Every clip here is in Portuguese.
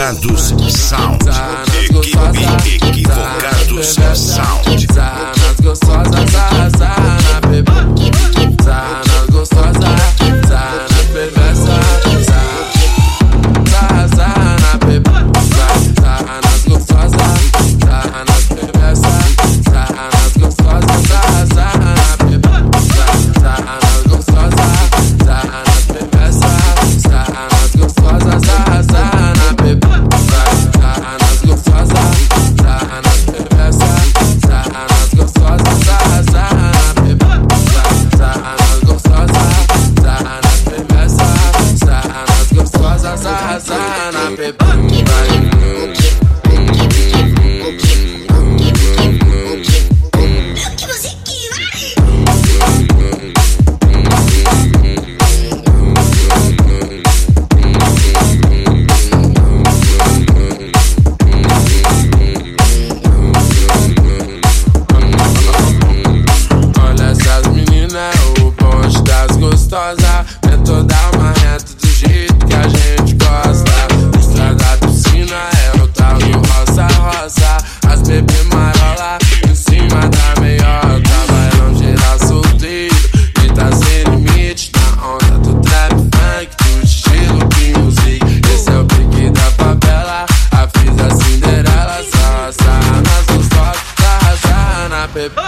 Equivocados Sound. Equivocados Sound. Nas gostosas, na bebê. Nas gostosas, na perversa. Na bebê. Nas gostosas, nas perversas. Nas gostosas, na bebê. Nas gostosas, nas perversas. Nas gostosas, na bebê. Nas gostosas, nas perversas. Nas gostosas, na bebê. Nas gostosas, nas perversas. Nas gostosas, na bebê. É toda uma reta do jeito que a gente gosta. Estrada de piscina é o tal do roça-roça. As bebê marola em cima da meiota. Bailão geral solteiro e tá sem limite. Na onda do trap funk, do estilo music. Esse é o pique da favela, a fiz a Cinderela. Só nas gostosas, na bebê.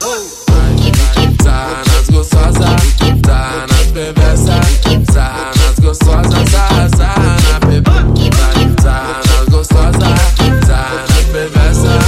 Nas gostosas, nas perversas, nas gostosas, na bebê. Nas gostosas, nas perversas,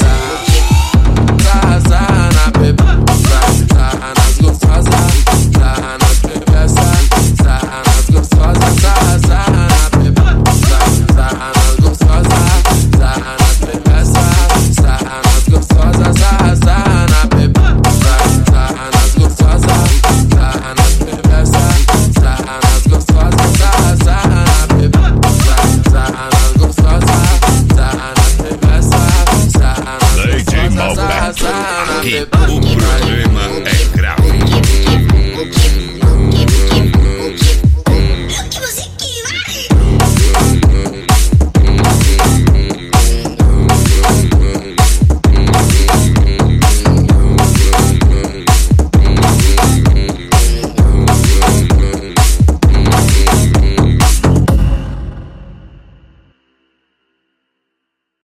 na bebê. Nas gostosas, nas perversas, nas gostosas, na bebê. Nas gostosas, nas perversas, nas gostosas, na bebê. Nas gostosas, nas perversas, nas gostosas, na bebê. Nas gostosas, nas perversas, nas DJ Malbec, aqui o problema